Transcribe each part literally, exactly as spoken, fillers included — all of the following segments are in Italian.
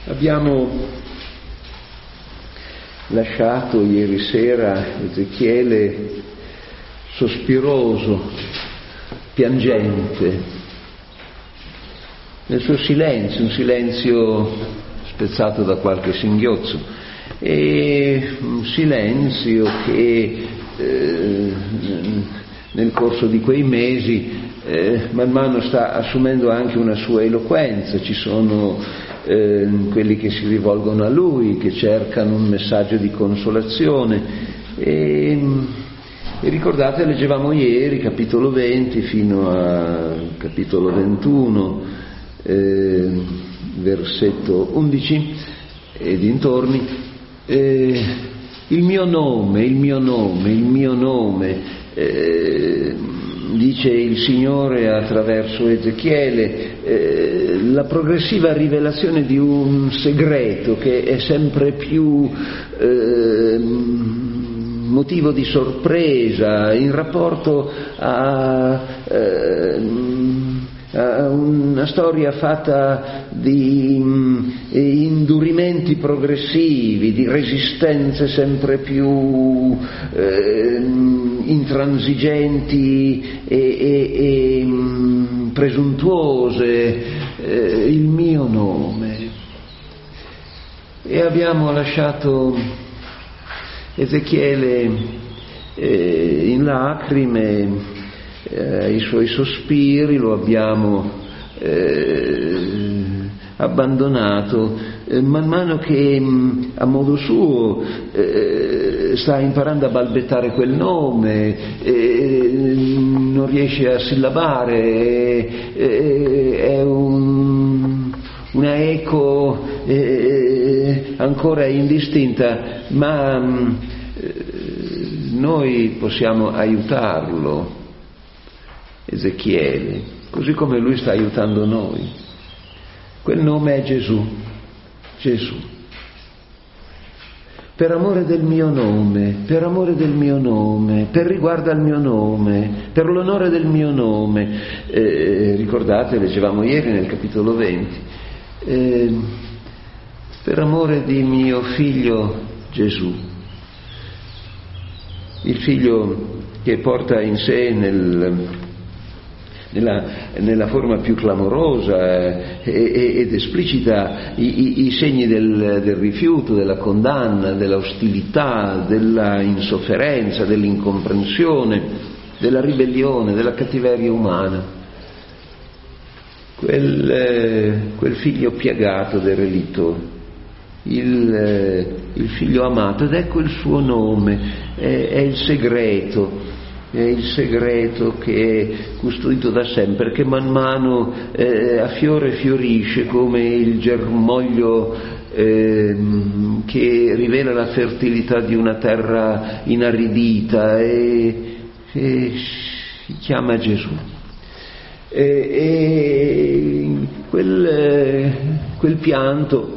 Abbiamo lasciato ieri sera Ezechiele sospiroso, piangente, nel suo silenzio, un silenzio spezzato da qualche singhiozzo, e un silenzio che eh, nel corso di quei mesi eh, man mano sta assumendo anche una sua eloquenza. Ci sono Eh, quelli che si rivolgono a lui, che cercano un messaggio di consolazione, e, e ricordate, leggevamo ieri capitolo venti fino al capitolo ventuno, eh, versetto undici e dintorni, eh, il mio nome, il mio nome, il mio nome, eh, dice il Signore attraverso Ezechiele, eh, la progressiva rivelazione di un segreto che è sempre più eh, motivo di sorpresa in rapporto a, eh, a una storia fatta di indurimenti progressivi, di resistenze sempre più eh, intransigenti e, e, e mh, presuntuose, eh, il mio nome. E abbiamo lasciato Ezechiele eh, in lacrime, eh, i suoi sospiri, lo abbiamo eh, abbandonato, eh, man mano che mh, a modo suo eh, sta imparando a balbettare quel nome, eh, non riesce a sillabare, eh, è un, una eco eh, ancora indistinta, ma mh, noi possiamo aiutarlo, Ezechiele, così come lui sta aiutando noi. Quel nome è Gesù, Gesù. Per amore del mio nome, per amore del mio nome, per riguardo al mio nome, per l'onore del mio nome. Eh, ricordate, leggevamo ieri nel capitolo venti, eh, per amore di mio figlio Gesù, il figlio che porta in sé nel... Nella, nella forma più clamorosa eh, ed esplicita i, i, i segni del, del rifiuto, della condanna, dell'ostilità, della insofferenza, dell'incomprensione, della ribellione, della cattiveria umana. Quel, eh, quel figlio piagato del relitto, il, eh, il figlio amato, ed ecco il suo nome, è, è il segreto. È il segreto che è custodito da sempre, che man mano eh, affiora e fiorisce come il germoglio eh, che rivela la fertilità di una terra inaridita, e, e si chiama Gesù. E, e quel, quel pianto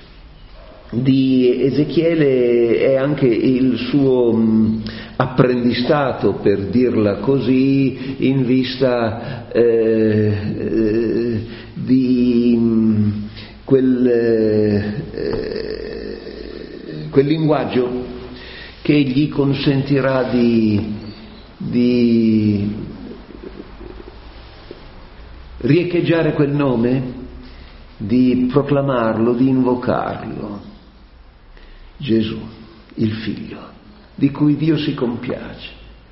di Ezechiele è anche il suo mh, apprendistato, per dirla così, in vista eh, eh, di mh, quel, eh, quel linguaggio che gli consentirà di, di riecheggiare quel nome, di proclamarlo, di invocarlo. Gesù, il Figlio, di cui Dio si compiace.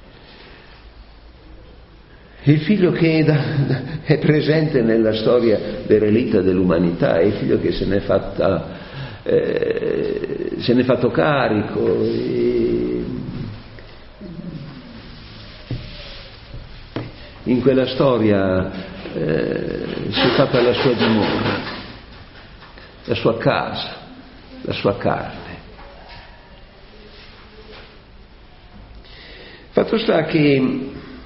Il Figlio che è, da, è presente nella storia derelitta dell'umanità, è il Figlio che se n'è fatta, eh, se n'è fatto carico, e in quella storia eh, si è fatta la sua dimora, la sua casa, la sua carne. Fatto sta che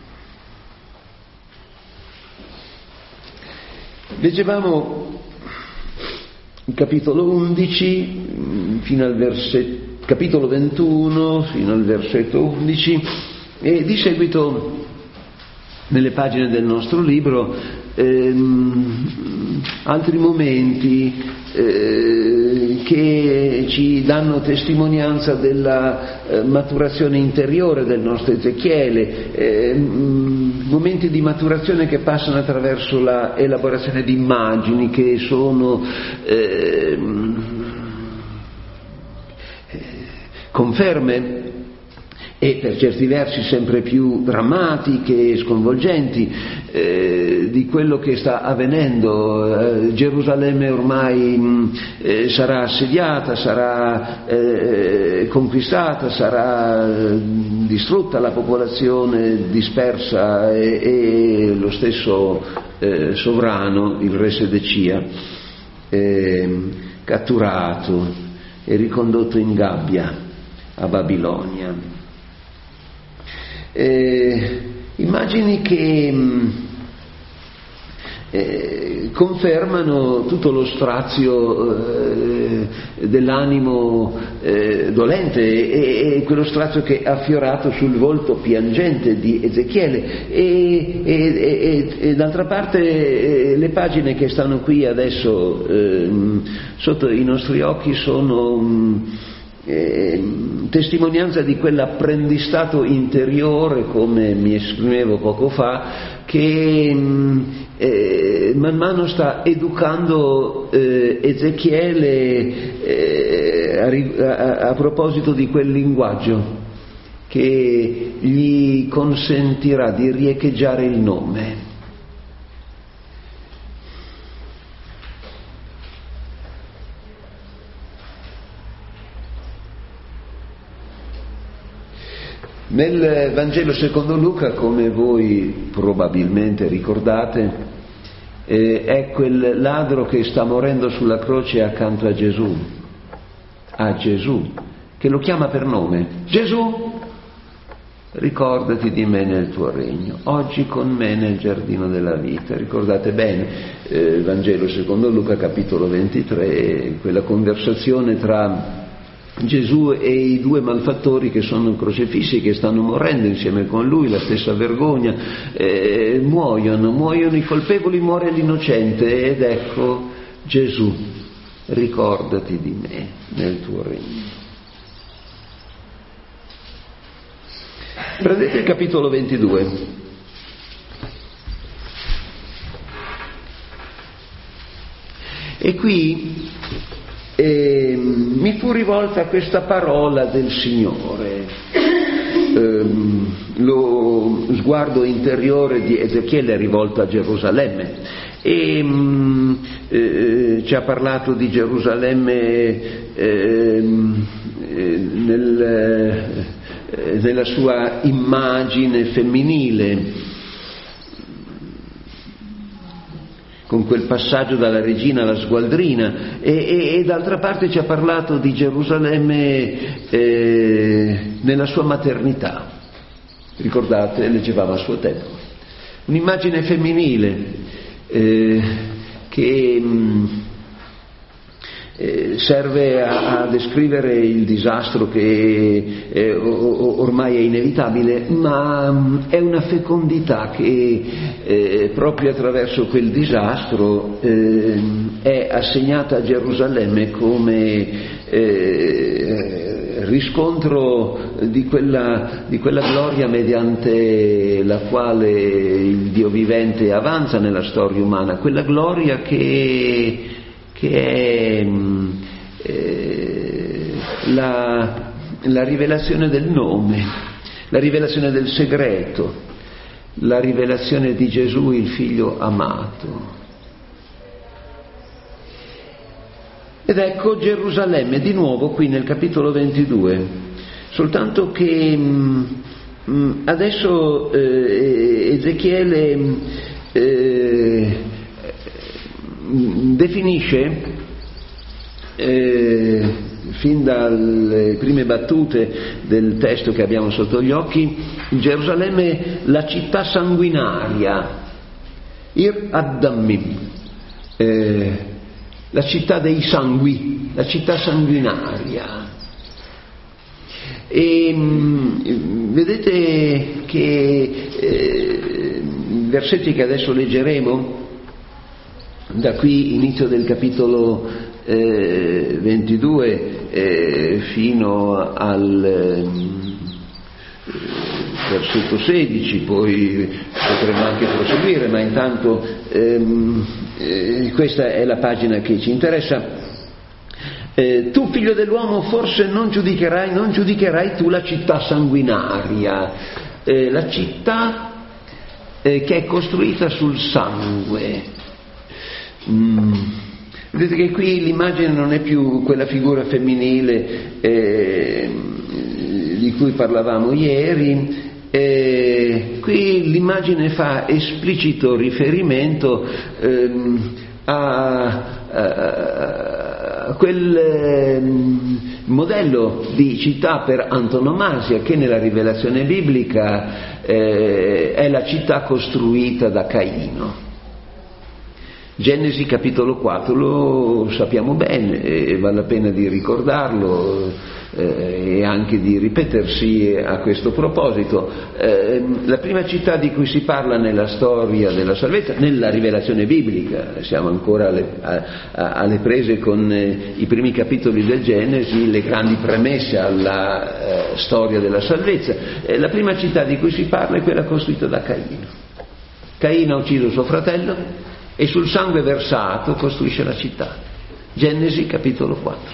leggevamo il capitolo undici fino al versetto, capitolo ventuno fino al versetto undici, e di seguito nelle pagine del nostro libro ehm, altri momenti eh, che ci danno testimonianza della eh, maturazione interiore del nostro Ezechiele, eh, momenti di maturazione che passano attraverso la elaborazione di immagini che sono eh, conferme e per certi versi sempre più drammatiche e sconvolgenti eh, di quello che sta avvenendo. Eh, Gerusalemme ormai mh, eh, sarà assediata, sarà eh, conquistata, sarà eh, distrutta, la popolazione dispersa e, e lo stesso eh, sovrano, il re Sedecia, eh, catturato e ricondotto in gabbia a Babilonia. Eh, immagini che mh, eh, confermano tutto lo strazio eh, dell'animo eh, dolente e, e quello strazio che è affiorato sul volto piangente di Ezechiele e, e, e, e d'altra parte eh, le pagine che stanno qui adesso eh, sotto i nostri occhi sono mh, Eh, testimonianza di quell'apprendistato interiore, come mi esprimevo poco fa, che eh, man mano sta educando eh, Ezechiele eh, a, a, a proposito di quel linguaggio che gli consentirà di riecheggiare il nome. Nel Vangelo secondo Luca, come voi probabilmente ricordate, eh, è quel ladro che sta morendo sulla croce accanto a Gesù, a Gesù, che lo chiama per nome. Gesù, ricordati di me nel tuo regno, oggi con me nel giardino della vita. Ricordate bene, eh, Vangelo secondo Luca, capitolo ventitré, quella conversazione tra Gesù e i due malfattori che sono crocefissi, che stanno morendo insieme con lui, la stessa vergogna, eh, muoiono, muoiono i colpevoli, muore l'innocente, ed ecco Gesù, ricordati di me nel tuo regno. Prendete il capitolo ventidue. E qui E mi fu rivolta questa parola del Signore. Ehm, lo sguardo interiore di Ezechiele è rivolto a Gerusalemme e mh, eh, ci ha parlato di Gerusalemme eh, nel, eh, nella sua immagine femminile, con quel passaggio dalla regina alla sgualdrina, e, e, e d'altra parte ci ha parlato di Gerusalemme eh, nella sua maternità. Ricordate, leggevamo a suo tempo. Un'immagine femminile eh, che mh, eh, serve a, a descrivere il disastro che eh, o, ormai è inevitabile, ma mh, è una fecondità che eh, proprio attraverso quel disastro eh, è assegnata a Gerusalemme come eh, riscontro di quella, di quella gloria mediante la quale il Dio vivente avanza nella storia umana, quella gloria che che è eh, la, la rivelazione del nome, la rivelazione del segreto, la rivelazione di Gesù, il figlio amato. Ed ecco Gerusalemme di nuovo qui nel capitolo ventidue, soltanto che mh, adesso eh, Ezechiele eh, definisce eh, fin dalle prime battute del testo che abbiamo sotto gli occhi Gerusalemme la città sanguinaria, Ir Addamim, eh, la città dei sangui, la città sanguinaria. E mh, vedete che eh, i versetti che adesso leggeremo Da qui inizio del capitolo eh, ventidue eh, fino al eh, versetto sedici, poi potremmo anche proseguire, ma intanto ehm, eh, questa è la pagina che ci interessa. Eh, tu figlio dell'uomo forse non giudicherai, non giudicherai tu la città sanguinaria, eh, la città eh, che è costruita sul sangue. Mm. Vedete che qui l'immagine non è più quella figura femminile eh, di cui parlavamo ieri, eh, qui l'immagine fa esplicito riferimento eh, a, a quel eh, modello di città per antonomasia che nella rivelazione biblica eh, è la città costruita da Caino. Genesi capitolo quattro lo sappiamo bene e vale la pena di ricordarlo eh, e anche di ripetersi a questo proposito. Eh, la prima città di cui si parla nella storia della salvezza, nella rivelazione biblica, siamo ancora alle, a, a, alle prese con eh, i primi capitoli del Genesi, le grandi premesse alla eh, storia della salvezza. Eh, la prima città di cui si parla è quella costruita da Caino. Caino ha ucciso suo fratello e sul sangue versato costruisce la città. Genesi capitolo quattro.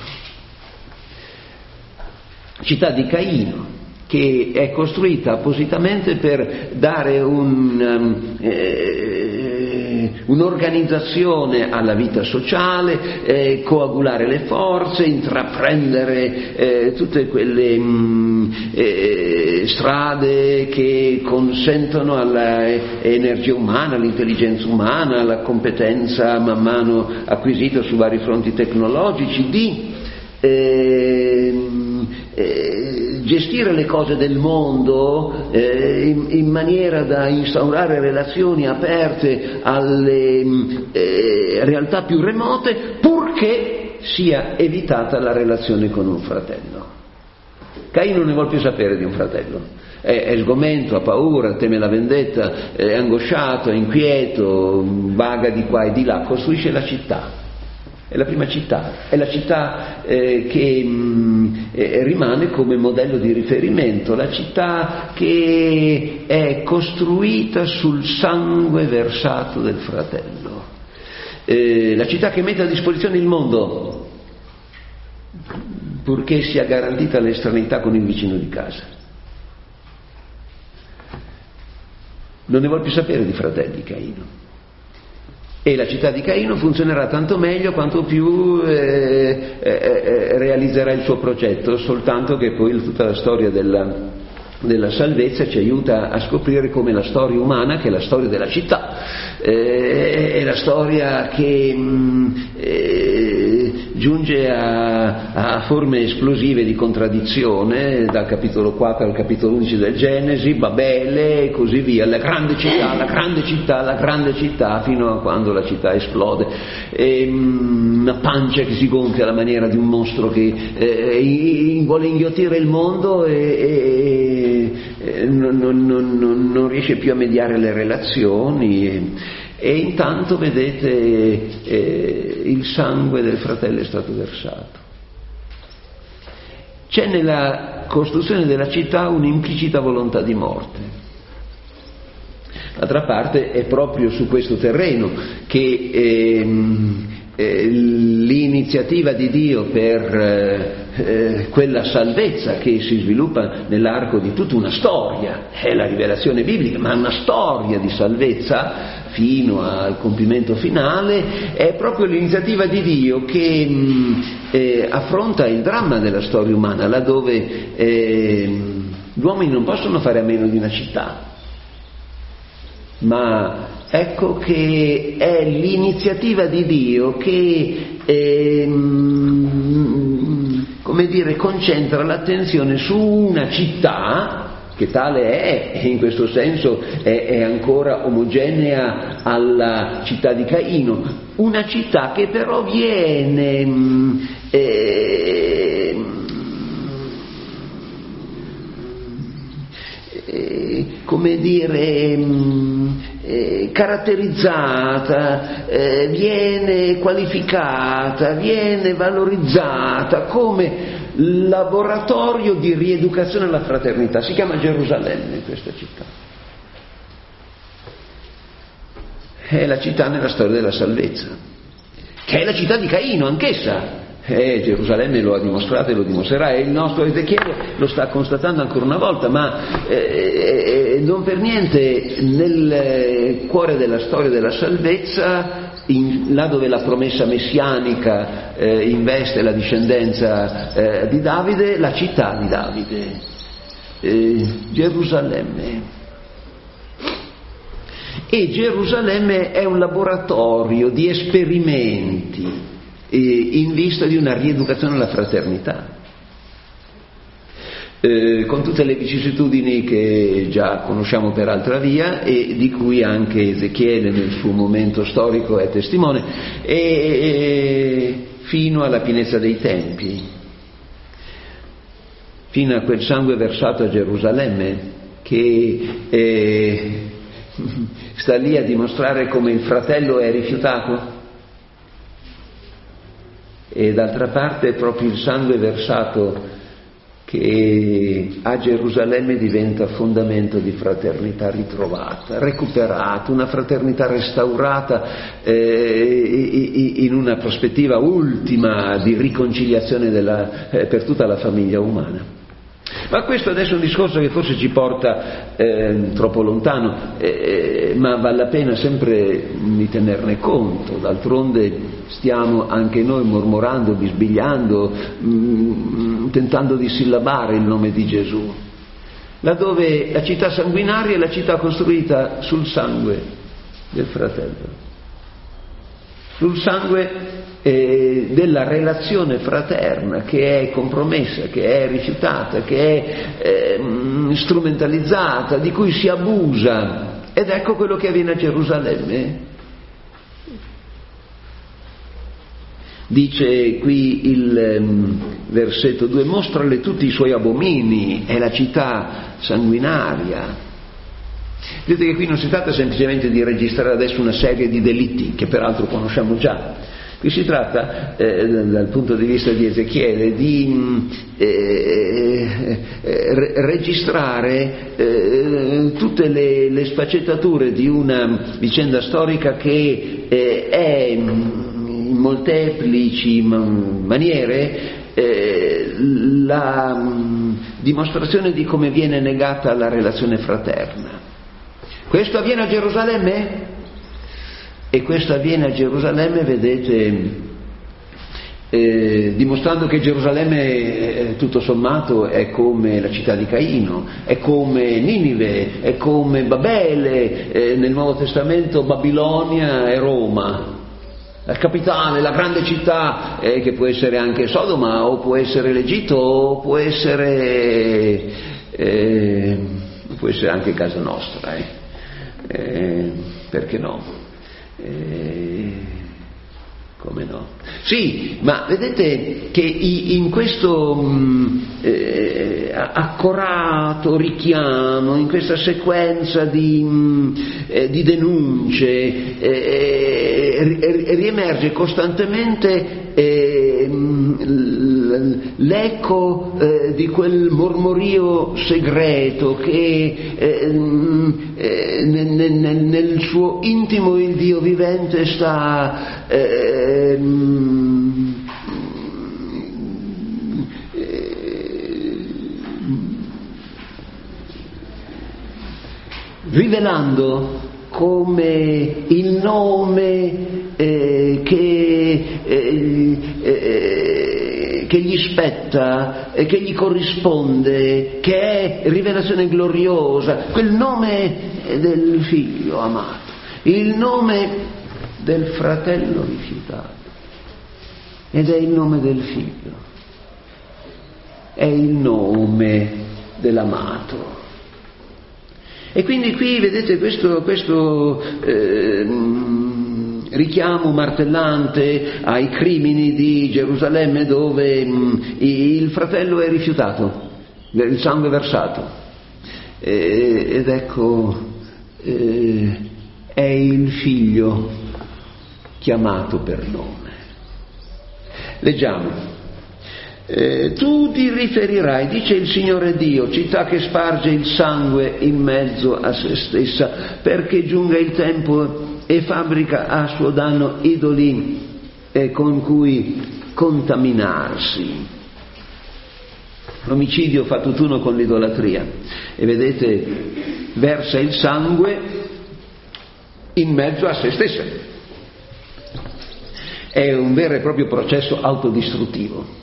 Città di Caino, che è costruita appositamente per dare un, um, eh, un'organizzazione alla vita sociale, eh, coagulare le forze, intraprendere eh, tutte quelle mh, eh, strade che consentono all'energia umana, all'intelligenza umana, alla competenza man mano acquisita su vari fronti tecnologici di eh, eh, gestire le cose del mondo eh, in, in maniera da instaurare relazioni aperte alle eh, realtà più remote, purché sia evitata la relazione con un fratello. Caino non ne vuole più sapere di un fratello, è, è sgomento, ha paura, teme la vendetta, è angosciato, è inquieto, vaga di qua e di là, costruisce la città. È la prima città, è la città eh, che mh, eh, rimane come modello di riferimento, la città che è costruita sul sangue versato del fratello, eh, la città che mette a disposizione il mondo, purché sia garantita l'estraneità con il vicino di casa. Non ne vuol più sapere di fratelli Caino. E la città di Caino funzionerà tanto meglio quanto più eh, eh, realizzerà il suo progetto, soltanto che poi tutta la storia della, della salvezza ci aiuta a scoprire come la storia umana, che è la storia della città, eh, è la storia che mh, eh, giunge a, a forme esplosive di contraddizione, dal capitolo quattro al capitolo undici del Genesi, Babele e così via, la grande città, la grande città, la grande città, fino a quando la città esplode, e, mh, una pancia che si gonfia alla maniera di un mostro che eh, vuole inghiottire il mondo e, e, e non, non, non, non riesce più a mediare le relazioni. E, E intanto vedete eh, il sangue del fratello è stato versato. C'è nella costruzione della città un'implicita volontà di morte. D'altra parte è proprio su questo terreno che ehm, eh, l'iniziativa di Dio per eh, quella salvezza che si sviluppa nell'arco di tutta una storia, è la rivelazione biblica, ma una storia di salvezza fino al compimento finale, è proprio l'iniziativa di Dio che mh, eh, affronta il dramma della storia umana, laddove eh, gli uomini non possono fare a meno di una città, ma ecco che è l'iniziativa di Dio che eh, come dire, concentra l'attenzione su una città che tale è, e in questo senso è, è ancora omogenea alla città di Caino, una città che però viene eh, eh, come dire eh, caratterizzata, eh, viene qualificata, viene valorizzata come laboratorio di rieducazione alla fraternità. Si chiama Gerusalemme questa città. È la città nella storia della salvezza, che è la città di Caino anch'essa. Eh, Gerusalemme lo ha dimostrato e lo dimostrerà, e il nostro Ezechiele lo sta constatando ancora una volta, ma eh, eh, non per niente nel cuore della storia della salvezza, in, là dove la promessa messianica eh, investe la discendenza eh, di Davide, la città di Davide, eh, Gerusalemme. E Gerusalemme è un laboratorio di esperimenti in vista di una rieducazione alla fraternità, eh, con tutte le vicissitudini che già conosciamo per altra via e di cui anche Ezechiele nel suo momento storico è testimone, e, e fino alla pienezza dei tempi, fino a quel sangue versato a Gerusalemme che eh, sta lì a dimostrare come il fratello è rifiutato. E d'altra parte è proprio il sangue versato che a Gerusalemme diventa fondamento di fraternità ritrovata, recuperata, una fraternità restaurata eh, in una prospettiva ultima di riconciliazione della, eh, per tutta la famiglia umana. Ma questo adesso è un discorso che forse ci porta eh, troppo lontano, eh, ma vale la pena sempre di tenerne conto. D'altronde stiamo anche noi mormorando, bisbigliando, mh, tentando di sillabare il nome di Gesù, laddove la città sanguinaria è la città costruita sul sangue del fratello, sul sangue eh, della relazione fraterna che è compromessa, che è rifiutata, che è eh, strumentalizzata, di cui si abusa. Ed ecco quello che avviene a Gerusalemme. Dice qui il um, versetto due: mostrale tutti i suoi abomini, è la città sanguinaria. Vedete che qui non si tratta semplicemente di registrare adesso una serie di delitti che peraltro conosciamo già. Qui si tratta, eh, dal punto di vista di Ezechiele, di eh, eh, registrare eh, tutte le, le sfaccettature di una vicenda storica che eh, è in molteplici maniere eh, la mh, dimostrazione di come viene negata la relazione fraterna. Questo avviene a Gerusalemme? E questo avviene a Gerusalemme, vedete, eh, dimostrando che Gerusalemme eh, tutto sommato è come la città di Caino, è come Ninive, è come Babele, eh, nel Nuovo Testamento Babilonia e Roma. La capitale, la grande città, eh, che può essere anche Sodoma, o può essere l'Egitto, o può essere, eh, può essere anche casa nostra, eh. Eh, perché no? Eh, come no? Sì, ma vedete che in questo mh, eh, accorato richiamo, in questa sequenza di, mh, eh, di denunce, eh, riemerge costantemente eh, l'eco eh, di quel mormorio segreto che eh, eh, nel, nel, nel suo intimo il Dio vivente sta eh, rivelando come il nome eh, che, eh, eh, che gli spetta, eh, che gli corrisponde, che è rivelazione gloriosa, quel nome del figlio amato, il nome del fratello rifiutato, ed è il nome del figlio, è il nome dell'amato. E quindi qui vedete questo, questo eh, richiamo martellante ai crimini di Gerusalemme, dove mh, il fratello è rifiutato, il sangue versato. E, ed ecco, eh, è il figlio chiamato per nome. Leggiamo. Eh, tu ti riferirai, dice il Signore Dio, città che sparge il sangue in mezzo a se stessa, perché giunga il tempo e fabbrica a suo danno idoli eh, con cui contaminarsi. L'omicidio fa tutt'uno con l'idolatria, e vedete, versa il sangue in mezzo a se stessa. È un vero e proprio processo autodistruttivo.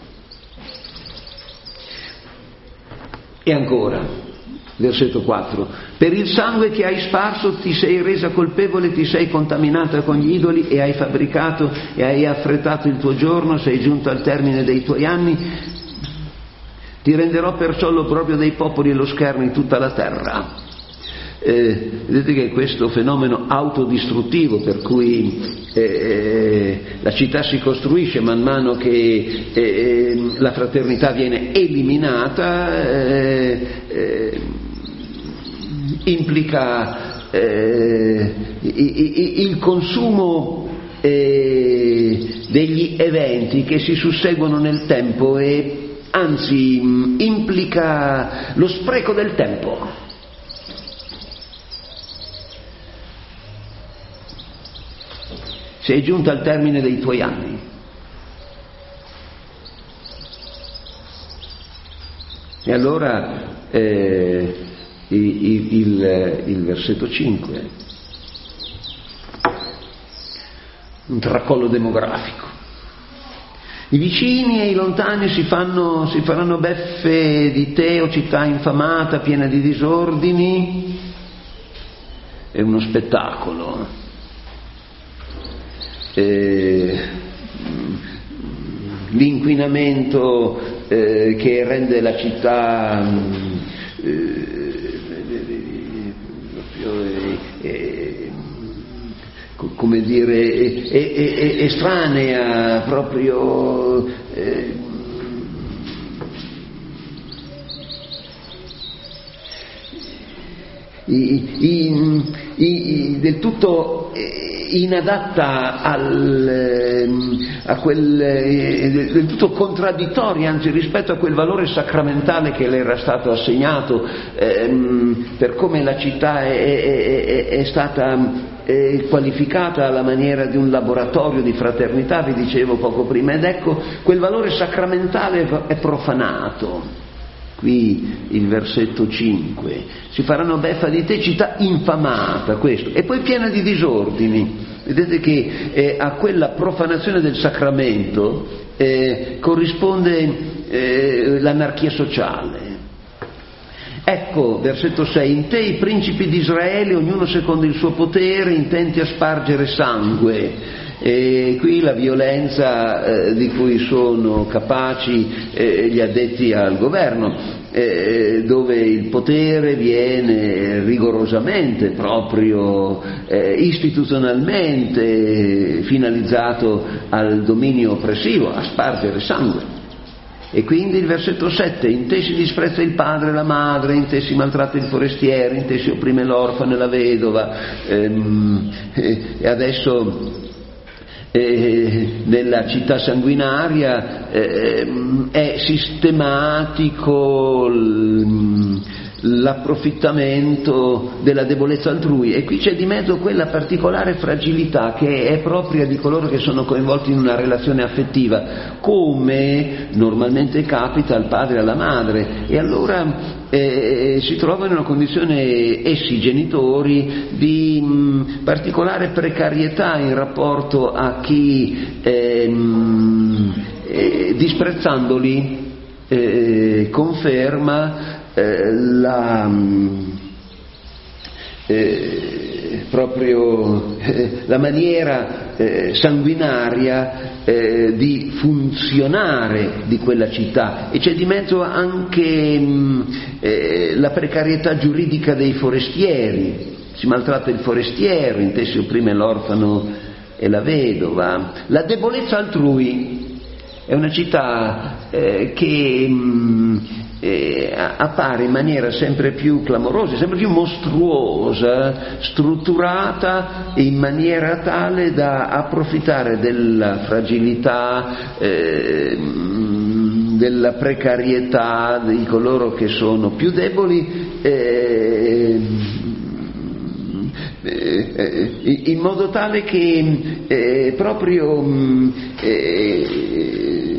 E ancora, versetto quattro, per il sangue che hai sparso ti sei resa colpevole, ti sei contaminata con gli idoli e hai fabbricato e hai affrettato il tuo giorno, sei giunto al termine dei tuoi anni, ti renderò perciò l'opprobrio dei popoli e lo scherno in tutta la terra. Eh, vedete che questo fenomeno autodistruttivo per cui eh, la città si costruisce man mano che eh, la fraternità viene eliminata eh, eh, implica eh, il consumo eh, degli eventi che si susseguono nel tempo e anzi implica lo spreco del tempo. Sei giunto al termine dei tuoi anni. E allora eh, il, il, il versetto cinque, un tracollo demografico. I vicini e i lontani si, fanno, si faranno beffe di te, o città infamata, piena di disordini. È uno spettacolo. Eh, l'inquinamento eh, che rende la città eh, proprio, eh, come dire, è, è, è estranea proprio eh, i, i, i, del tutto inadatta al, a quel, del tutto contraddittoria anzi rispetto a quel valore sacramentale che le era stato assegnato ehm, per come la città è, è, è stata è qualificata alla maniera di un laboratorio di fraternità, vi dicevo poco prima, ed ecco quel valore sacramentale è profanato. Qui il versetto cinque, si faranno beffa di te, città infamata, questo, e poi piena di disordini. Vedete che eh, a quella profanazione del sacramento eh, corrisponde eh, l'anarchia sociale. Ecco, versetto sei, in te i principi di Israele, ognuno secondo il suo potere, intenti a spargere sangue. E qui la violenza eh, di cui sono capaci eh, gli addetti al governo, eh, dove il potere viene rigorosamente, proprio eh, istituzionalmente finalizzato al dominio oppressivo, a spargere sangue. E quindi il versetto sette, in te si disprezza il padre e la madre, in te si maltratta il forestiere, in te si opprime l'orfano e la vedova, ehm, eh, e adesso Eh, nella città sanguinaria eh, è sistematico l, l'approfittamento della debolezza altrui, e qui c'è di mezzo quella particolare fragilità che è propria di coloro che sono coinvolti in una relazione affettiva, come normalmente capita al padre e alla madre, e allora eh, si trovano in una condizione essi genitori di mh, particolare precarietà in rapporto a chi ehm, eh, disprezzandoli eh, conferma eh, la eh, proprio eh, la maniera eh, sanguinaria eh, di funzionare di quella città, e c'è di mezzo anche mh, eh, la precarietà giuridica dei forestieri. Si maltratta il forestiero, in te si opprime l'orfano e la vedova. La debolezza altrui. È una città eh, che mh, eh, appare in maniera sempre più clamorosa, sempre più mostruosa, strutturata in maniera tale da approfittare della fragilità, eh, della precarietà di coloro che sono più deboli, eh, in modo tale che eh, proprio eh,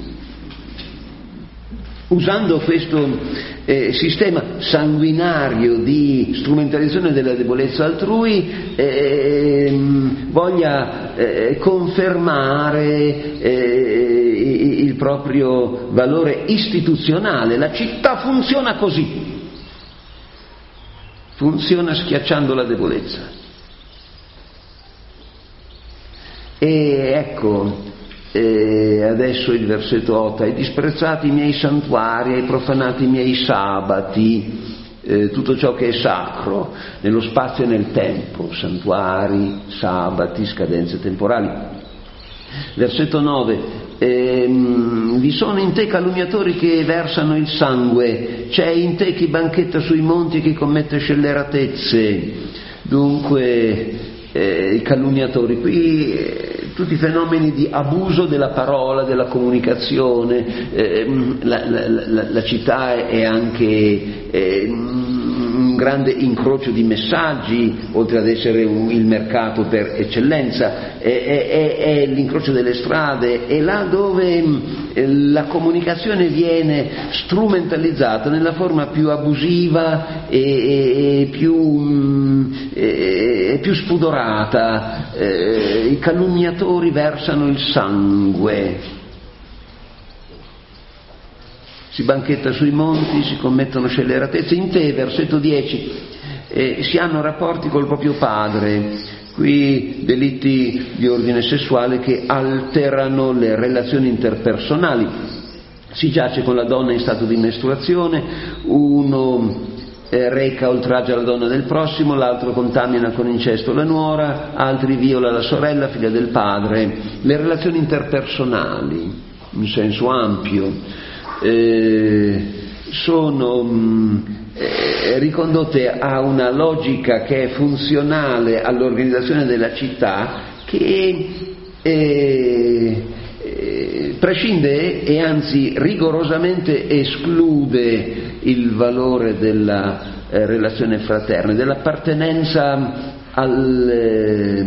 usando questo eh, sistema sanguinario di strumentalizzazione della debolezza altrui eh, voglia eh, confermare eh, il proprio valore istituzionale. La città funziona così. Funziona schiacciando la debolezza. E ecco, eh, adesso il versetto otto: hai disprezzato i miei santuari, hai profanato i miei sabati, eh, tutto ciò che è sacro, nello spazio e nel tempo, santuari, sabati, scadenze temporali. Versetto nove: ehm, vi sono in te calunniatori che versano il sangue, c'è in te chi banchetta sui monti e chi commette scelleratezze. Dunque eh, i calunniatori qui, eh, tutti i fenomeni di abuso della parola, della comunicazione. eh, la, la, la, la città è anche eh, un grande incrocio di messaggi, oltre ad essere un, il mercato per eccellenza, è, è, è l'incrocio delle strade, è là dove eh, la comunicazione viene strumentalizzata nella forma più abusiva e, e, e, più, e, e più spudorata. Eh, i calunniatori versano il sangue. Si banchetta sui monti, si commettono scelleratezze. In te, versetto dieci, eh, si hanno rapporti col proprio padre, qui delitti di ordine sessuale che alterano le relazioni interpersonali. Si giace con la donna in stato di mestruazione, uno eh, reca oltraggio alla donna del prossimo, l'altro contamina con incesto la nuora, altri viola la sorella, figlia del padre. Le relazioni interpersonali, in senso ampio, Eh, sono mh, eh, ricondotte a una logica che è funzionale all'organizzazione della città, che eh, eh, prescinde e anzi rigorosamente esclude il valore della eh, relazione fraterna, dell'appartenenza al, eh,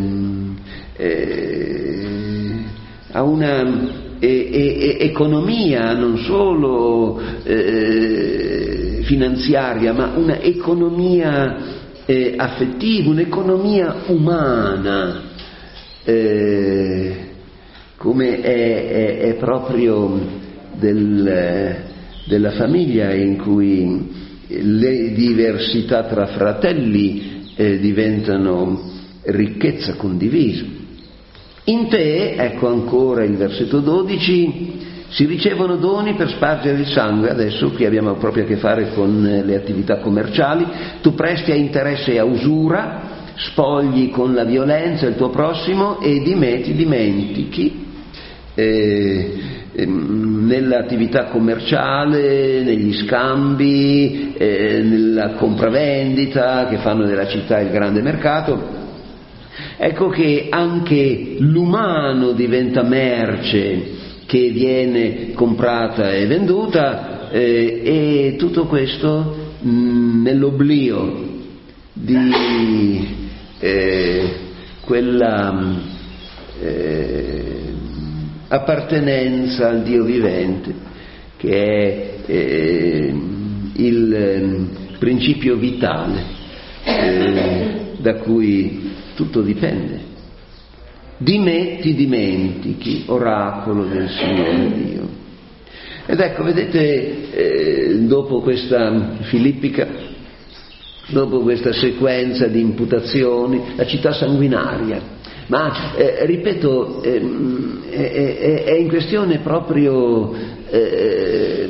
eh, a una E, e, economia non solo eh, finanziaria, ma una economia eh, affettiva, un'economia umana, eh, come è, è, è proprio del, della famiglia, in cui le diversità tra fratelli eh, diventano ricchezza condivisa. In te, ecco ancora il versetto dodici, si ricevono doni per spargere il sangue. Adesso qui abbiamo proprio a che fare con le attività commerciali. Tu presti a interesse e a usura, spogli con la violenza il tuo prossimo e di me ti dimentichi. Eh, nell'attività commerciale, negli scambi, eh, nella compravendita che fanno della città il grande mercato. Ecco che anche l'umano diventa merce che viene comprata e venduta, eh, e tutto questo mh, nell'oblio di eh, quella eh, appartenenza al Dio vivente, che è eh, il eh, principio vitale eh, da cui tutto dipende. Di me ti dimentichi, oracolo del Signore Dio. Ed ecco, vedete, eh, dopo questa filippica, dopo questa sequenza di imputazioni, la città sanguinaria, ma eh, ripeto, eh, è, è in questione proprio eh,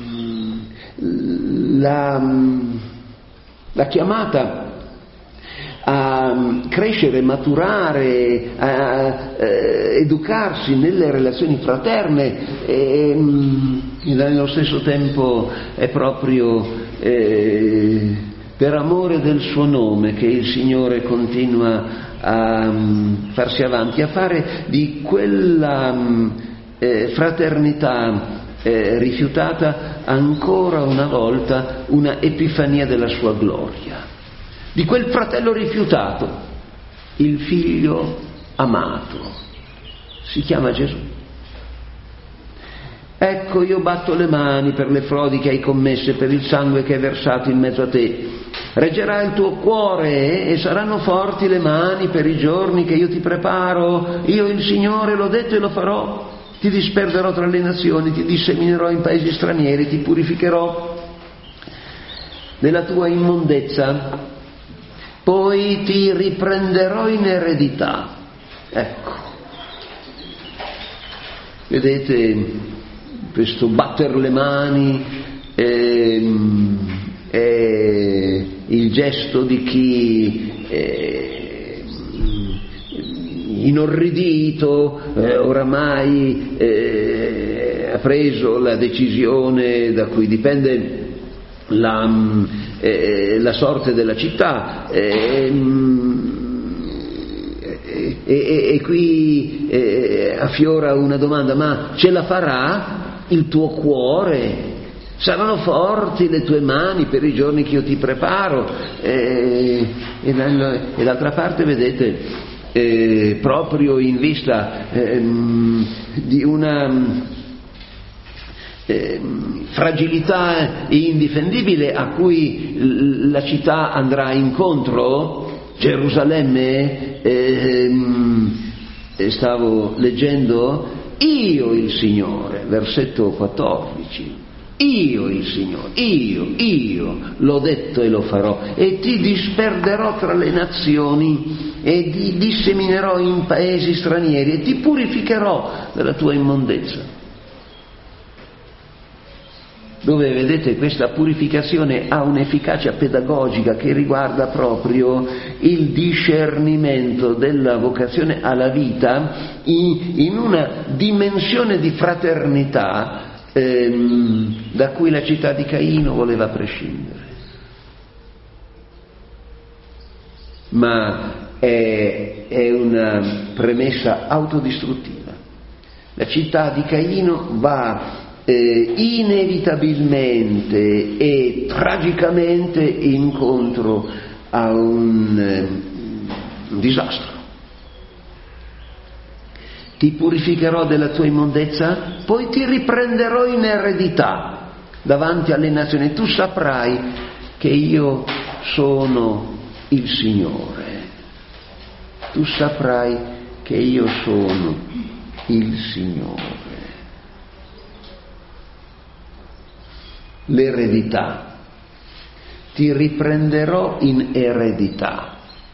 la, la chiamata a crescere, maturare, a, a educarsi nelle relazioni fraterne e, e nello stesso tempo è proprio eh, per amore del suo nome che il Signore continua a farsi avanti, a fare di quella eh, fraternità eh, rifiutata ancora una volta una epifania della sua gloria. Di quel fratello rifiutato, il figlio amato, si chiama Gesù. Ecco, io batto le mani per le frodi che hai commesse, per il sangue che hai versato in mezzo a te. Reggerà il tuo cuore e saranno forti le mani per i giorni che io ti preparo. Io il Signore l'ho detto e lo farò. Ti disperderò tra le nazioni, ti disseminerò in paesi stranieri, ti purificherò della tua immondezza. Poi ti riprenderò in eredità. Ecco, vedete, questo batter le mani è, è il gesto di chi è inorridito, eh, oramai eh, ha preso la decisione da cui dipende La, eh, la sorte della città eh, e, e, e qui eh, affiora una domanda: ma ce la farà il tuo cuore? Saranno forti le tue mani per i giorni che io ti preparo? Eh, e, dal, e d'altra parte, vedete, eh, proprio in vista eh, di una Eh, fragilità indifendibile a cui l- la città andrà incontro, Gerusalemme, eh, eh, stavo leggendo, io il Signore, versetto quattordici, io il Signore, io, io l'ho detto e lo farò, e ti disperderò tra le nazioni e ti disseminerò in paesi stranieri e ti purificherò dalla tua immondezza. Dove, vedete, questa purificazione ha un'efficacia pedagogica che riguarda proprio il discernimento della vocazione alla vita in, in una dimensione di fraternità ehm, da cui la città di Caino voleva prescindere. Ma è, è una premessa autodistruttiva. La città di Caino va Eh, inevitabilmente e tragicamente incontro a un, eh, un disastro. Ti purificherò della tua immondezza, poi ti riprenderò in eredità davanti alle nazioni. Tu saprai che io sono il Signore. Tu saprai che io sono il Signore. L'eredità, ti riprenderò in eredità.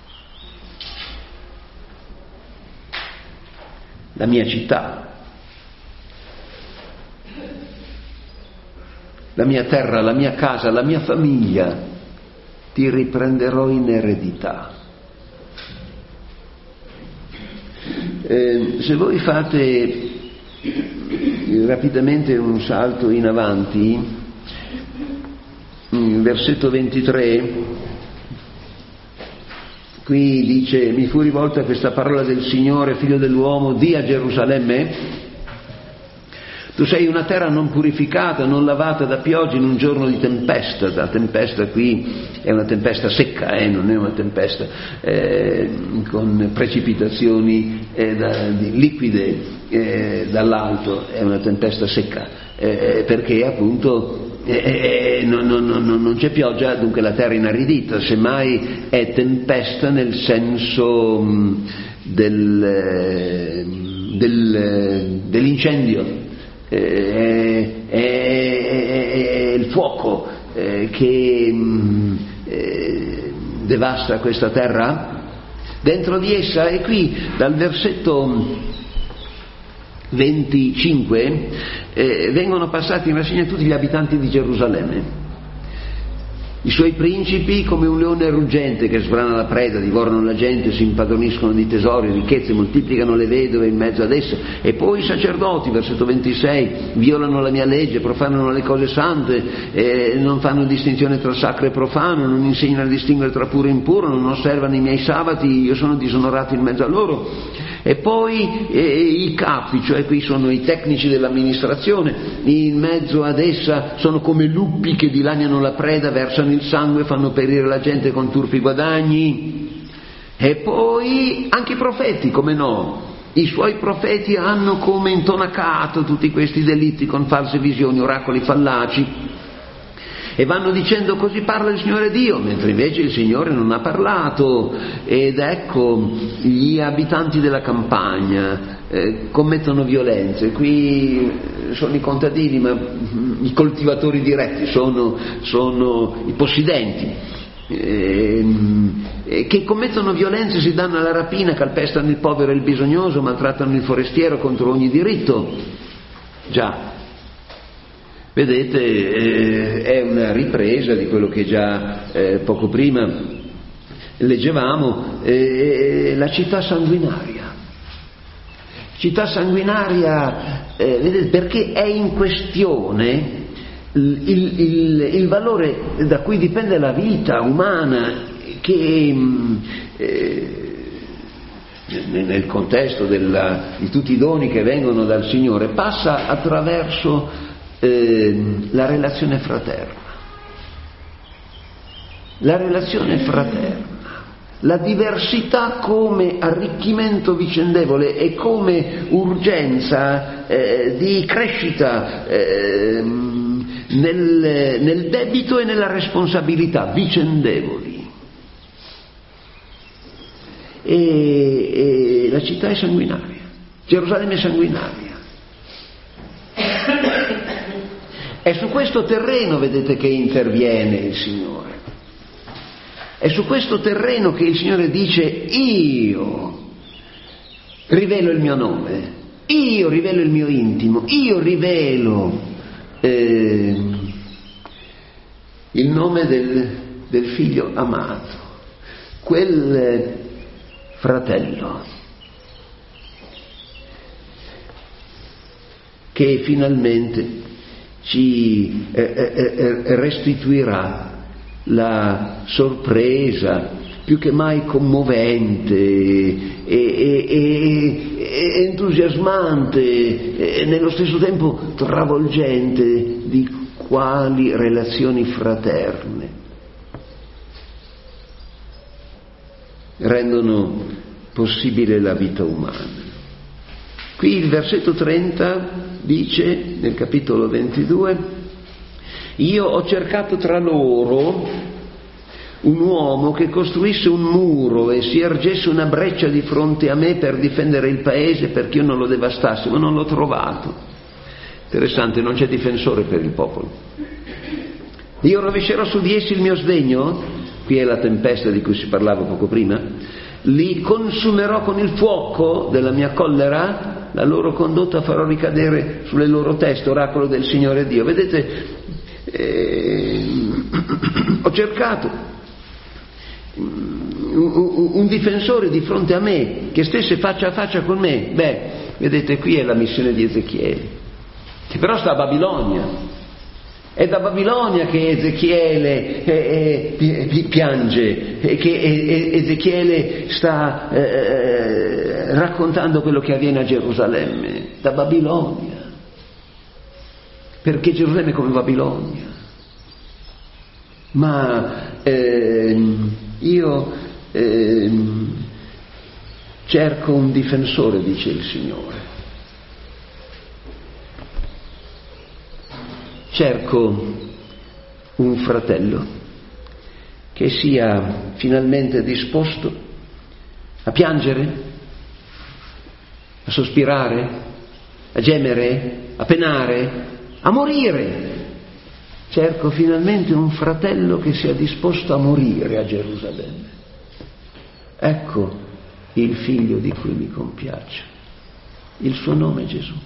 La mia città, la mia terra, la mia casa, la mia famiglia, ti riprenderò in eredità. Eh, se voi fate rapidamente un salto in avanti, versetto ventitré, qui dice: mi fu rivolta questa parola del Signore, figlio dell'uomo, di a Gerusalemme: tu sei una terra non purificata, non lavata da pioggia in un giorno di tempesta. La tempesta qui è una tempesta secca, eh, non è una tempesta eh, con precipitazioni eh, da, di liquide eh, dall'alto, è una tempesta secca, eh, perché appunto eh, non, non, non, non c'è pioggia, dunque la terra è inaridita. Semmai è tempesta nel senso mh, del, del, dell'incendio. Eh, è, è, è il fuoco eh, che mh, eh, devasta questa terra dentro di essa. E qui dal versetto venticinque eh, vengono passati in rassegna tutti gli abitanti di Gerusalemme. I suoi principi, come un leone ruggente che sbrana la preda, divorano la gente, si impadroniscono di tesori, ricchezze, moltiplicano le vedove in mezzo ad esse. E poi i sacerdoti, versetto ventisei, violano la mia legge, profanano le cose sante, eh, non fanno distinzione tra sacro e profano, non insegnano a distinguere tra puro e impuro, non osservano i miei sabati, io sono disonorato in mezzo a loro. E poi eh, i capi, cioè qui sono i tecnici dell'amministrazione, in mezzo ad essa sono come lupi che dilaniano la preda, versano il sangue, fanno perire la gente con turpi guadagni. E poi anche i profeti, come no, i suoi profeti hanno come intonacato tutti questi delitti con false visioni, oracoli fallaci, e vanno dicendo così parla il Signore Dio, mentre invece il Signore non ha parlato. Ed ecco, gli abitanti della campagna eh, commettono violenze. Qui sono i contadini, ma i coltivatori diretti sono, sono i possidenti eh, eh, che commettono violenze, si danno alla rapina, calpestano il povero e il bisognoso, maltrattano il forestiero contro ogni diritto. Già, vedete, eh, è una ripresa di quello che già eh, poco prima leggevamo, eh, la città sanguinaria. Città sanguinaria, eh, vedete, perché è in questione il, il, il, il valore da cui dipende la vita umana, che eh, nel contesto della, di tutti i doni che vengono dal Signore passa attraverso la relazione fraterna, la relazione fraterna, la diversità come arricchimento vicendevole e come urgenza eh, di crescita eh, nel, nel debito e nella responsabilità vicendevoli. E, e la città è sanguinaria, Gerusalemme è sanguinaria. È su questo terreno, vedete, che interviene il Signore. È su questo terreno che il Signore dice: io rivelo il mio nome, io rivelo il mio intimo, io rivelo eh, il nome del, del figlio amato, quel fratello che finalmente ci eh, eh, restituirà la sorpresa più che mai commovente e, e, e, e entusiasmante e nello stesso tempo travolgente di quali relazioni fraterne rendono possibile la vita umana. Qui il versetto trenta dice, nel capitolo ventidue: io ho cercato tra loro un uomo che costruisse un muro e si ergesse una breccia di fronte a me per difendere il paese, perché io non lo devastassi, ma non l'ho trovato. Interessante, non c'è difensore per il popolo. Io rovescerò su di essi il mio sdegno, qui è la tempesta di cui si parlava poco prima, li consumerò con il fuoco della mia collera, la loro condotta farò ricadere sulle loro teste, oracolo del Signore Dio. Vedete, eh, ho cercato un, un difensore di fronte a me, che stesse faccia a faccia con me. Beh, vedete, qui è la missione di Ezechiele, che però sta a Babilonia. È da Babilonia che Ezechiele eh, eh, piange, e che eh, Ezechiele sta eh, raccontando quello che avviene a Gerusalemme, da Babilonia, perché Gerusalemme è come Babilonia. Ma eh, io eh, cerco un difensore, dice il Signore. Cerco un fratello che sia finalmente disposto a piangere, a sospirare, a gemere, a penare, a morire. Cerco finalmente un fratello che sia disposto a morire a Gerusalemme. Ecco il figlio di cui mi compiaccio. Il suo nome è Gesù.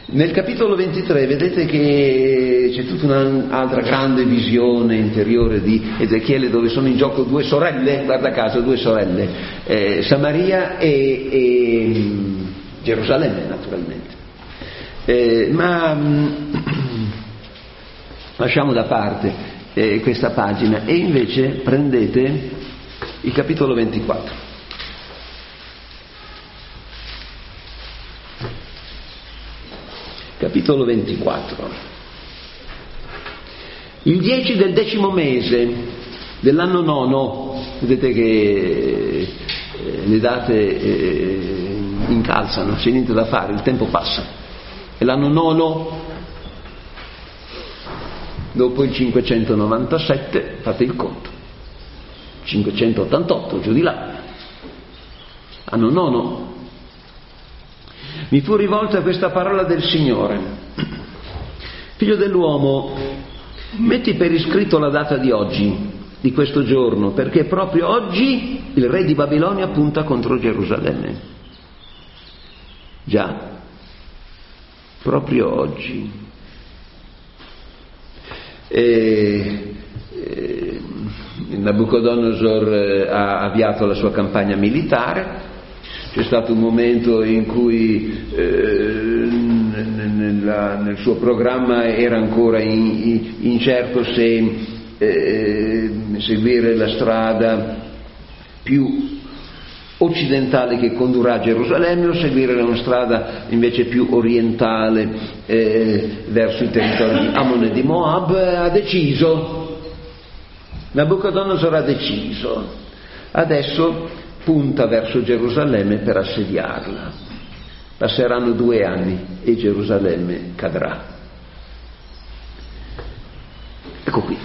Nel capitolo ventitré vedete che c'è tutta un'altra grande visione interiore di Ezechiele, dove sono in gioco due sorelle, guarda caso, due sorelle, eh, Samaria e, e Gerusalemme naturalmente. Eh, ma mh, lasciamo da parte eh, questa pagina e invece prendete il capitolo ventiquattro. Capitolo ventiquattro. Il dieci del decimo mese dell'anno nono, vedete che eh, le date eh, incalzano, c'è niente da fare, il tempo passa. È l'anno nono, dopo il cinquecentonovantasette, fate il conto, cinquecentottantotto, giù di là, anno nono. Mi fu rivolta questa parola del Signore: figlio dell'uomo, metti per iscritto la data di oggi, di questo giorno, perché proprio oggi il re di Babilonia punta contro Gerusalemme. Già, proprio oggi. E, e, Nabucodonosor ha avviato la sua campagna militare. C'è stato un momento in cui eh, nella, nel suo programma era ancora in, incerto se eh, seguire la strada più occidentale che condurrà a Gerusalemme o seguire una strada invece più orientale eh, verso i territori di Ammon e di Moab. Ha deciso, Nabucodonosor ha deciso, adesso punta verso Gerusalemme per assediarla. Passeranno due anni e Gerusalemme cadrà. Ecco qui.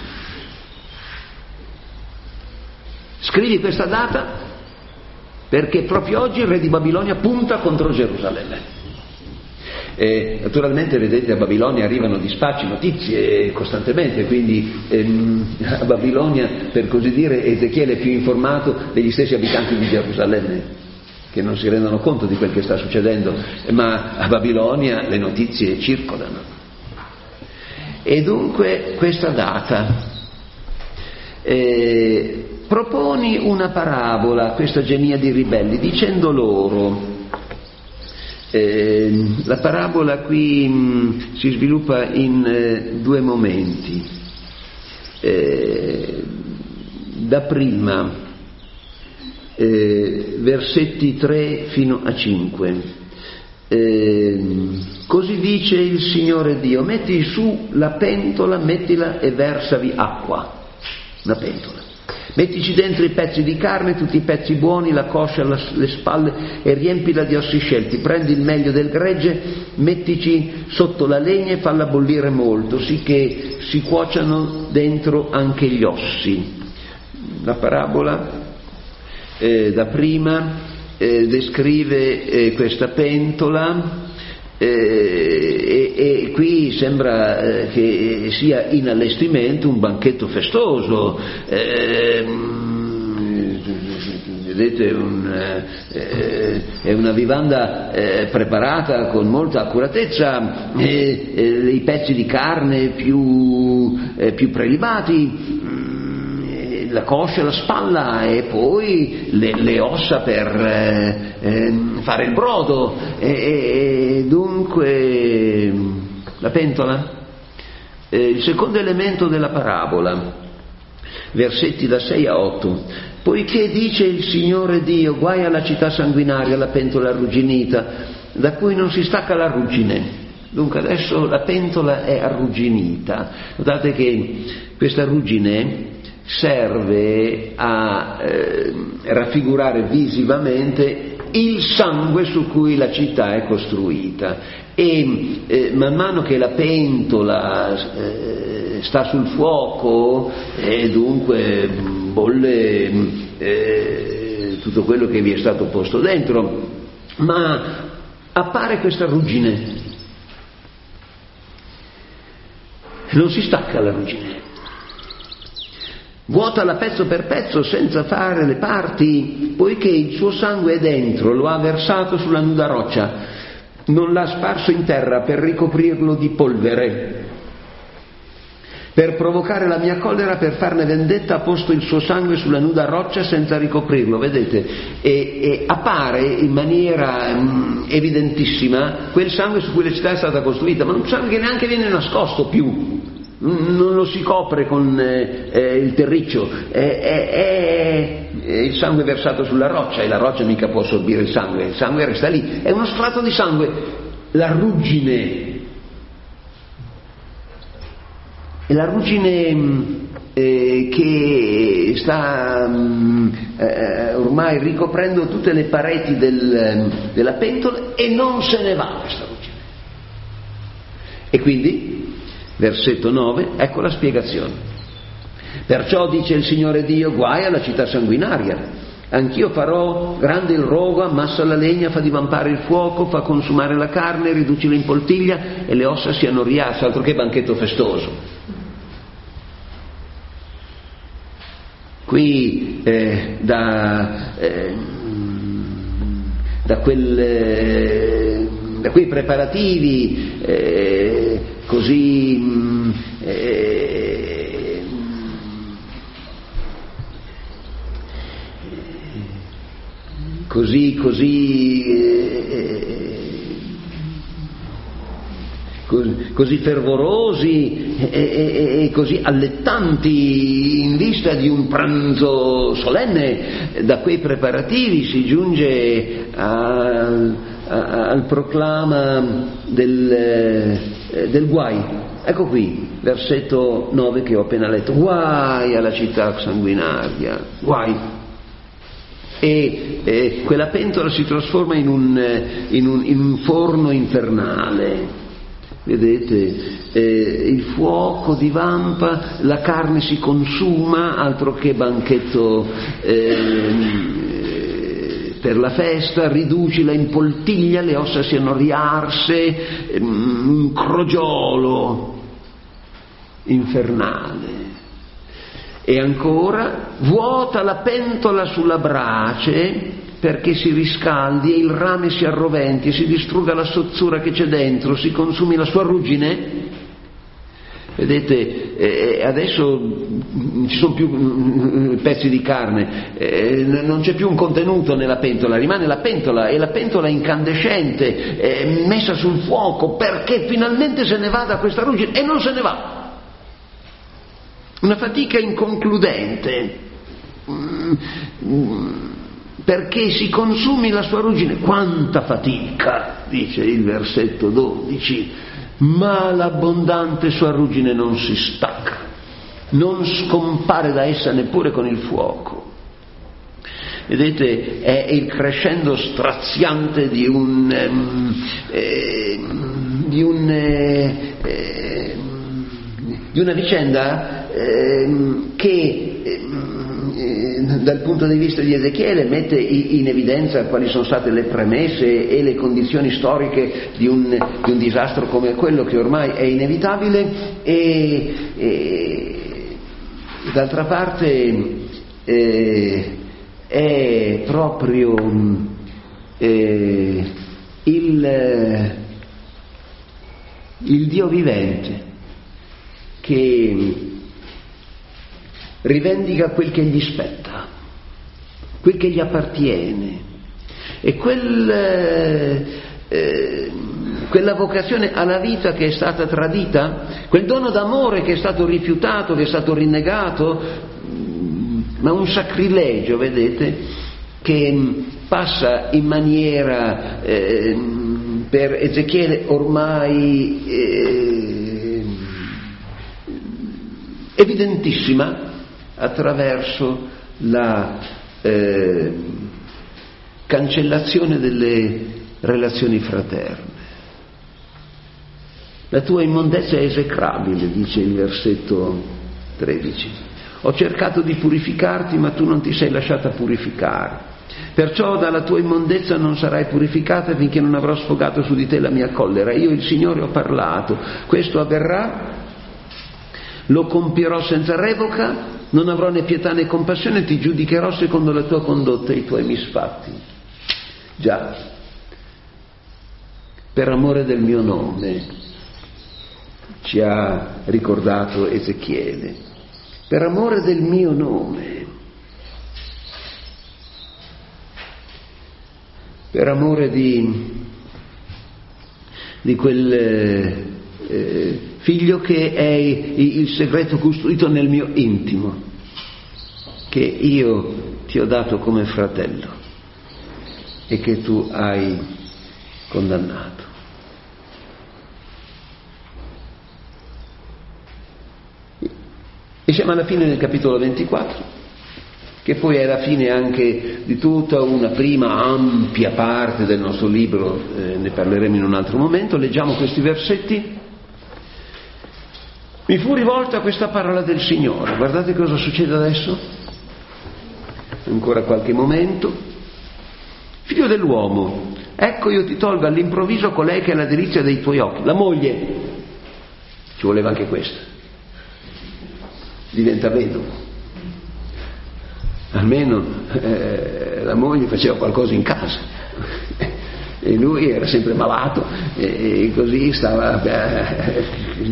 Scrivi questa data perché proprio oggi il re di Babilonia punta contro Gerusalemme. E naturalmente, vedete, a Babilonia arrivano dispacci, notizie costantemente, quindi ehm, a Babilonia, per così dire, Ezechiele è più informato degli stessi abitanti di Gerusalemme, che non si rendono conto di quel che sta succedendo, ma a Babilonia le notizie circolano. E dunque questa data eh, proponi una parabola a questa genia di ribelli, dicendo loro. Eh, la parabola qui mh, si sviluppa in eh, due momenti. Eh, da prima, eh, versetti tre fino a cinque. Eh, così dice il Signore Dio: metti su la pentola, mettila e versavi acqua. Una pentola. Mettici dentro i pezzi di carne, tutti i pezzi buoni, la coscia, la, le spalle, e riempila di ossi scelti. Prendi il meglio del gregge, mettici sotto la legna e falla bollire molto, sicché si cuociano dentro anche gli ossi. La parabola eh, da prima eh, descrive eh, questa pentola. Eh, e, e qui sembra eh, che sia in allestimento un banchetto festoso, eh, vedete, un, eh, è una vivanda eh, preparata con molta accuratezza, eh, eh, i pezzi di carne più, eh, più prelibati, la coscia, la spalla e poi le, le ossa per eh, eh, fare il brodo, e, e dunque la pentola. Eh, il secondo elemento della parabola, versetti da sei a otto: poiché dice il Signore Dio, guai alla città sanguinaria, la pentola arrugginita, da cui non si stacca la ruggine. Dunque adesso la pentola è arrugginita. Notate che questa ruggine serve a eh, raffigurare visivamente il sangue su cui la città è costruita, e eh, man mano che la pentola eh, sta sul fuoco e dunque bolle eh, tutto quello che vi è stato posto dentro, ma appare questa ruggine, non si stacca la ruggine. Vuotala pezzo per pezzo senza fare le parti, poiché il suo sangue è dentro, lo ha versato sulla nuda roccia. non l'ha sparso in terra per ricoprirlo di polvere, per provocare la mia collera, per farne vendetta, ha posto il suo sangue sulla nuda roccia senza ricoprirlo, vedete? E, e appare in maniera mh, evidentissima quel sangue su cui la città è stata costruita, ma un sangue che neanche viene nascosto più, non lo si copre con eh, eh, il terriccio, è, è, è, è il sangue versato sulla roccia, e la roccia mica può assorbire il sangue, il sangue resta lì, è uno strato di sangue, la ruggine. E la ruggine eh, che sta eh, ormai ricoprendo tutte le pareti del, della pentola, e non se ne va questa ruggine. E quindi, versetto nove, ecco la spiegazione. Perciò dice il Signore Dio: guai alla città sanguinaria. Anch'io farò grande il rogo, ammassa la legna, fa divampare il fuoco, fa consumare la carne, riducila in poltiglia e le ossa siano riasse. Altro che banchetto festoso. Qui eh, da, eh, da, quel, eh, da quei preparativi eh, così eh, così così eh, così fervorosi e, e, e così allettanti in vista di un pranzo solenne, da quei preparativi si giunge a, a, al proclama del, eh, del guai. Ecco qui, versetto nove che ho appena letto: guai alla città sanguinaria, guai. E eh, quella pentola si trasforma in un, in un, in un forno infernale. Vedete, eh, il fuoco divampa, la carne si consuma, altro che banchetto eh, per la festa, riducila in poltiglia, le ossa siano riarse, eh, un crogiolo infernale. E ancora, vuota la pentola sulla brace perché si riscaldi e il rame si arroventi e si distrugga la sozzura che c'è dentro, si consumi la sua ruggine. Vedete, eh, adesso non ci sono più pezzi di carne, eh, non c'è più un contenuto nella pentola, rimane la pentola, e la pentola incandescente, eh, messa sul fuoco perché finalmente se ne vada questa ruggine, e non se ne va. Una fatica inconcludente, perché si consumi la sua ruggine. Quanta fatica, dice il versetto dodici, ma l'abbondante sua ruggine non si stacca, non scompare da essa neppure con il fuoco. Vedete, è il crescendo straziante di un eh, di un eh, eh, di una vicenda eh, che eh, dal punto di vista di Ezechiele mette in evidenza quali sono state le premesse e le condizioni storiche di un, di un disastro come quello che ormai è inevitabile, e, e d'altra parte eh, è proprio eh, il, il Dio vivente che rivendica quel che gli spetta, quel che gli appartiene, e quel, eh, quella vocazione alla vita che è stata tradita, quel dono d'amore che è stato rifiutato, che è stato rinnegato, ma un sacrilegio, vedete, che passa in maniera eh, per Ezechiele ormai eh, evidentissima, attraverso la eh, cancellazione delle relazioni fraterne. La tua immondezza è esecrabile, dice il versetto tredici. Ho cercato di purificarti, ma tu non ti sei lasciata purificare. Perciò dalla tua immondezza non sarai purificata finché non avrò sfogato su di te la mia collera. Io, il Signore, ho parlato. Questo avverrà, lo compierò senza revoca, non avrò né pietà né compassione, ti giudicherò secondo la tua condotta e i tuoi misfatti. Già, per amore del mio nome, ci ha ricordato Ezechiele, per amore del mio nome, per amore di, di quel eh, figlio che è il segreto custodito nel mio intimo, che io ti ho dato come fratello e che tu hai condannato. E siamo alla fine del capitolo ventiquattro, che poi è la fine anche di tutta una prima ampia parte del nostro libro, eh, ne parleremo in un altro momento. Leggiamo questi versetti. Mi fu rivolta questa parola del Signore. Guardate cosa succede adesso. Ancora qualche momento. Figlio dell'uomo, ecco io ti tolgo all'improvviso colei che è la delizia dei tuoi occhi, la moglie. Ci voleva anche questo. Diventa vedovo. Almeno eh, la moglie faceva qualcosa in casa e lui era sempre malato e, e così stava beh,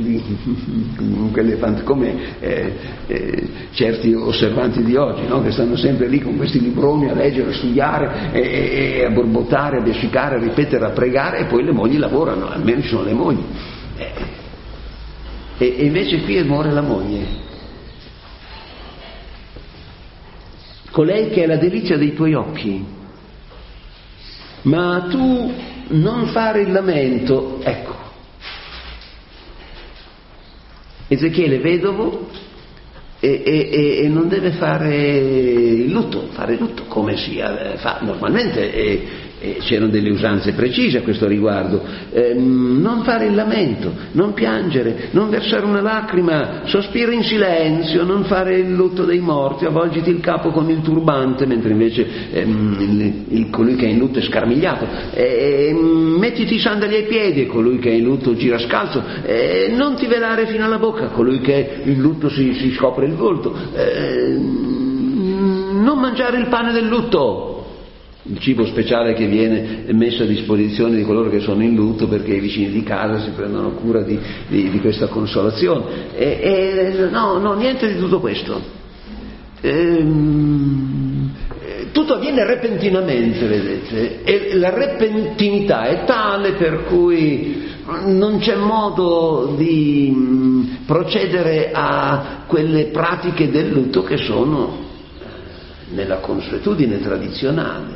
come eh, eh, certi osservanti di oggi, no? Che stanno sempre lì con questi libroni a leggere, a studiare e, e, e a borbottare, a biascicare, a ripetere, a pregare, e poi le mogli lavorano, almeno ci sono le mogli, eh, e, e invece qui muore la moglie. Colei che è la delizia dei tuoi occhi, ma tu non fare il lamento. Ecco, Ezechiele vedovo e, e, e non deve fare il lutto, fare il lutto come si fa normalmente, e, e c'erano delle usanze precise a questo riguardo. Eh, non fare il lamento, non piangere, non versare una lacrima, sospira in silenzio, non fare il lutto dei morti, avvolgiti il capo con il turbante, mentre invece ehm, il, il, colui che è in lutto è scarmigliato, eh, mettiti i sandali ai piedi, e colui che è in lutto gira scalzo, eh, non ti velare fino alla bocca, colui che è in lutto si, si scopre il volto, eh, non mangiare il pane del lutto, il cibo speciale che viene messo a disposizione di coloro che sono in lutto, perché i vicini di casa si prendono cura di, di, di questa consolazione. E, e, no, no, niente di tutto questo. E, tutto avviene repentinamente, vedete, e la repentinità è tale per cui non c'è modo di procedere a quelle pratiche del lutto che sono nella consuetudine tradizionale.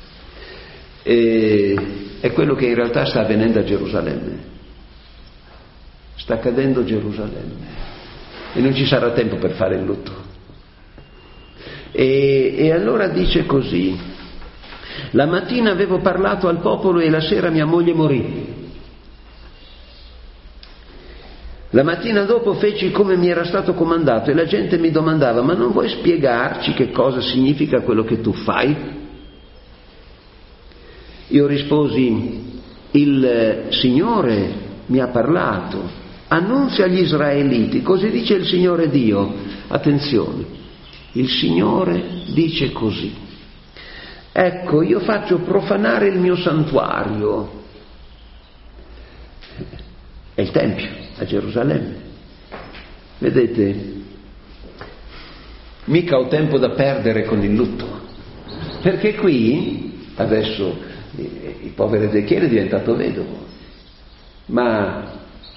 E è quello che in realtà sta avvenendo a Gerusalemme, sta accadendo a Gerusalemme, e non ci sarà tempo per fare il lutto. E, e allora dice così: la mattina avevo parlato al popolo e la sera mia moglie morì. La mattina dopo feci come mi era stato comandato e la gente mi domandava: ma non vuoi spiegarci che cosa significa quello che tu fai? Io risposi: il Signore mi ha parlato, annunzia agli Israeliti, così dice il Signore Dio. Attenzione, il Signore dice così: ecco, io faccio profanare il mio santuario. È il Tempio a Gerusalemme. Vedete, mica ho tempo da perdere con il lutto, perché qui adesso il povero Ezechiele è diventato vedovo, ma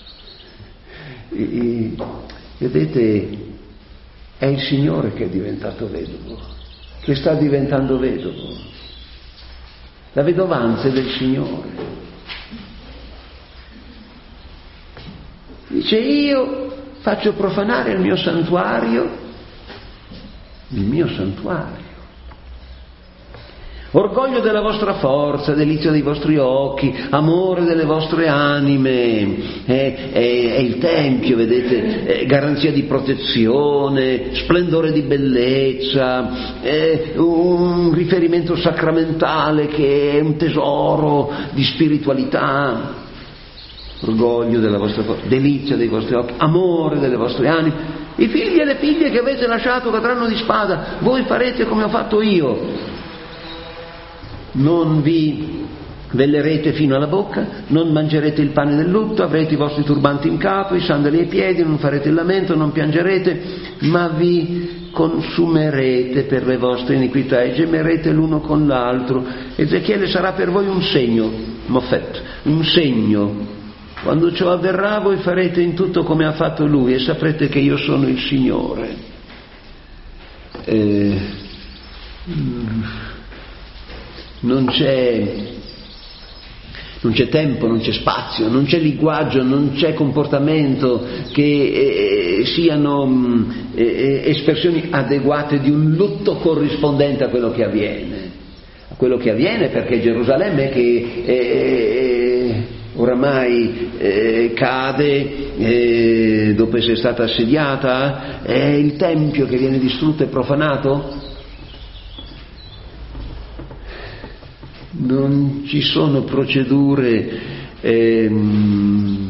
vedete, è il Signore che è diventato vedovo, che sta diventando vedovo. La vedovanza è del Signore. Dice: io faccio profanare il mio santuario, il mio santuario. Orgoglio della vostra forza, delizia dei vostri occhi, amore delle vostre anime, è, è, è il Tempio, vedete, è garanzia di protezione, splendore di bellezza, è un riferimento sacramentale che è un tesoro di spiritualità. Orgoglio della vostra forza, delizia dei vostri occhi, amore delle vostre anime. I figli e le figlie che avete lasciato cadranno di spada, voi farete come ho fatto io. Non vi vellerete fino alla bocca, non mangerete il pane del lutto, avrete i vostri turbanti in capo, i sandali ai piedi, non farete il lamento, non piangerete, ma vi consumerete per le vostre iniquità e gemerete l'uno con l'altro. Ezechiele sarà per voi un segno, Mofet, un segno. Quando ciò avverrà voi farete in tutto come ha fatto lui e saprete che io sono il Signore. Eh, non c'è non c'è tempo, non c'è spazio, non c'è linguaggio, non c'è comportamento che eh, siano mh, eh, espressioni adeguate di un lutto corrispondente a quello che avviene, a quello che avviene perché Gerusalemme che eh, oramai eh, cade eh, dopo essere stata assediata, è il Tempio che viene distrutto e profanato. Non ci sono procedure ehm,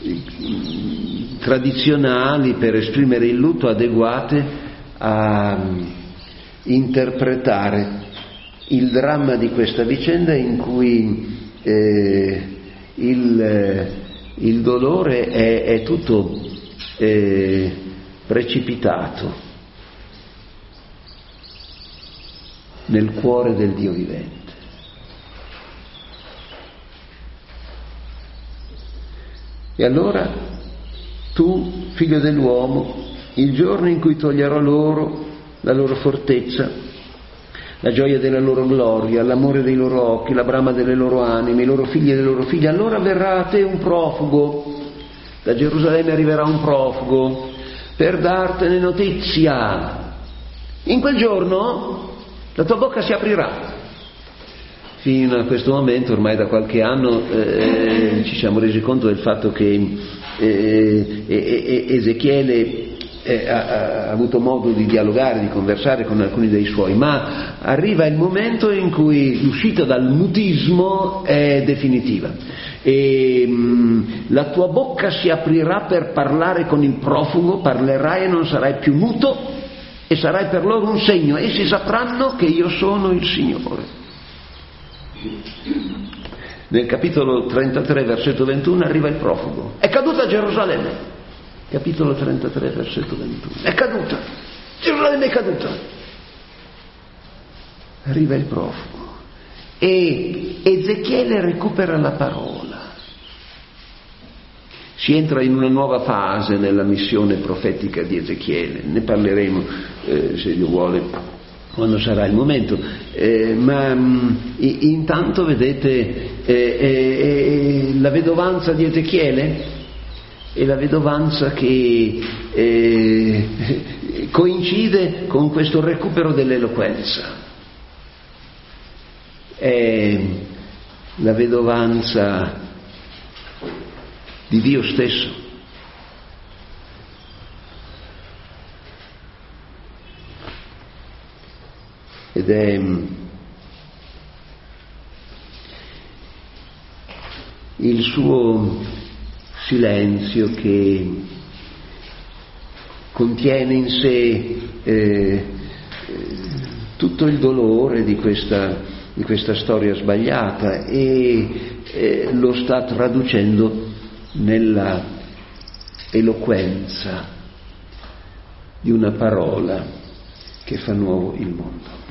tradizionali per esprimere il lutto adeguate a interpretare il dramma di questa vicenda in cui eh, il, il dolore è, è tutto eh, precipitato nel cuore del Dio vivente. E allora tu, figlio dell'uomo, il giorno in cui toglierò loro la loro fortezza, la gioia della loro gloria, l'amore dei loro occhi, la brama delle loro anime, i loro figli e le loro figlie, allora verrà a te un profugo, da Gerusalemme arriverà un profugo per dartene notizia. In quel giorno la tua bocca si aprirà. Fino a questo momento, ormai da qualche anno, eh, ci siamo resi conto del fatto che eh, eh, Ezechiele eh, ha, ha avuto modo di dialogare, di conversare con alcuni dei suoi, ma arriva il momento in cui l'uscita dal mutismo è definitiva. E, mh, la tua bocca si aprirà per parlare con il profugo, parlerai e non sarai più muto e sarai per loro un segno. Essi sapranno che io sono il Signore. Nel capitolo trentatré versetto ventuno arriva il profugo. È caduta Gerusalemme. Capitolo trentatré versetto ventuno. È caduta. Gerusalemme è caduta. Arriva il profugo e Ezechiele recupera la parola. Si entra in una nuova fase nella missione profetica di Ezechiele. Ne parleremo eh, se Dio vuole quando sarà il momento, eh, ma mh, intanto vedete eh, eh, la vedovanza di Ezechiele è la vedovanza che eh, coincide con questo recupero dell'eloquenza, è la vedovanza di Dio stesso. Ed è il suo silenzio che contiene in sé eh, tutto il dolore di questa, di questa storia sbagliata e eh, lo sta traducendo nella eloquenza di una parola che fa nuovo il mondo.